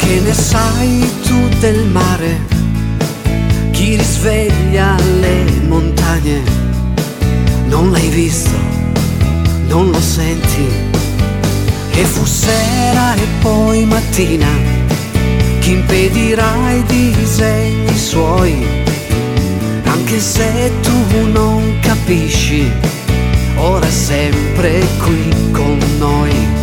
Che ne sai tu del mare? Chi risveglia le montagne? Non l'hai visto, non lo senti. E fu sera e poi mattina. Chi impedirà i disegni suoi? Anche se tu non capisci, ora è sempre qui con noi.